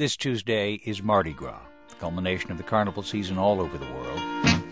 This Tuesday is Mardi Gras, the culmination of the carnival season all over the world.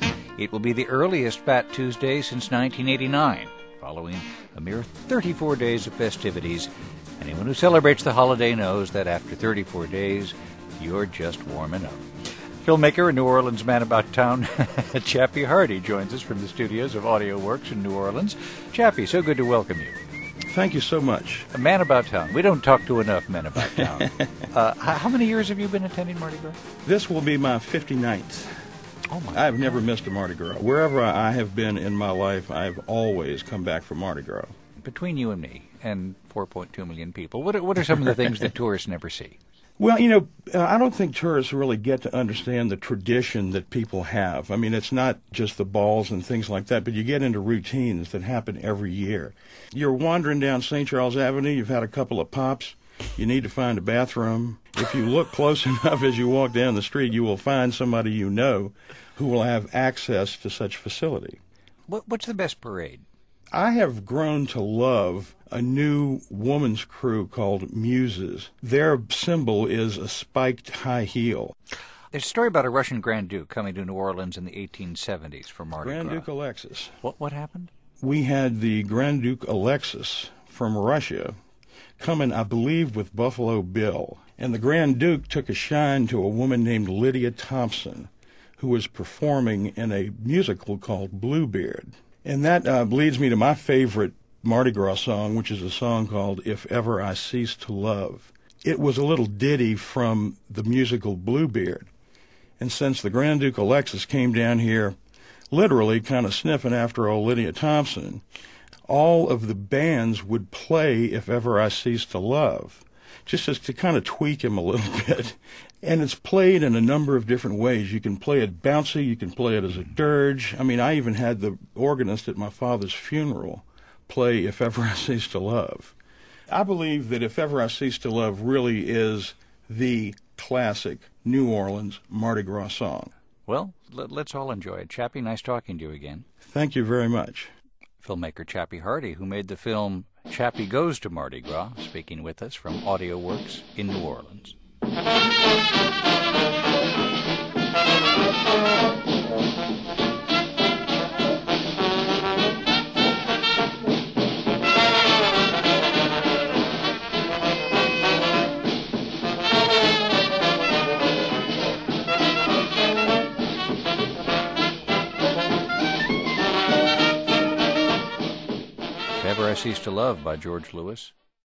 It will be the earliest Fat Tuesday since 1989, following a mere 34 days of festivities. Anyone who celebrates the holiday knows that after 34 days, you're just warming up. Filmmaker and New Orleans man about town, Chappie Hardy, joins us from the studios of Audio Works in New Orleans. Chappie, so good to welcome you. Thank you so much. A man about town. We don't talk to enough men about town. How many years have you been attending Mardi Gras? This will be my 59th. Oh my! I've never missed a Mardi Gras. Wherever I have been in my life, I've always come back for Mardi Gras. Between you and me and 4.2 million people, what are some of the things that tourists never see? Well, I don't think tourists really get to understand the tradition that people have. I mean, it's not just the balls and things like that, but you get into routines that happen every year. You're wandering down St. Charles Avenue, you've had a couple of pops, you need to find a bathroom. If you look close enough as you walk down the street, you will find somebody you know who will have access to such facility. What's the best parade? I have grown to love a new woman's crew called Muses. Their symbol is a spiked high heel. There's a story about a Russian Grand Duke coming to New Orleans in the 1870s for Mardi Gras. Grand Duke Alexis. What happened? We had the Grand Duke Alexis from Russia coming, I believe, with Buffalo Bill. And the Grand Duke took a shine to a woman named Lydia Thompson, who was performing in a musical called Bluebeard. And that leads me to my favorite Mardi Gras song, which is a song called If Ever I Cease to Love. It was a little ditty from the musical Bluebeard. And since the Grand Duke Alexis came down here literally kind of sniffing after old Lydia Thompson, all of the bands would play If Ever I Cease to Love, just as to kind of tweak him a little bit. And it's played in a number of different ways. You can play it bouncy, you can play it as a dirge. I mean, I even had the organist at my father's funeral play If Ever I Cease to Love. I believe that If Ever I Cease to Love really is the classic New Orleans Mardi Gras song. Well, let's all enjoy it. Chappie, nice talking to you again. Thank you very much. Filmmaker Chappie Hardy, who made the film Chappie Goes to Mardi Gras, speaking with us from Audio Works in New Orleans. If Ever I Cease to Love by George Lewis.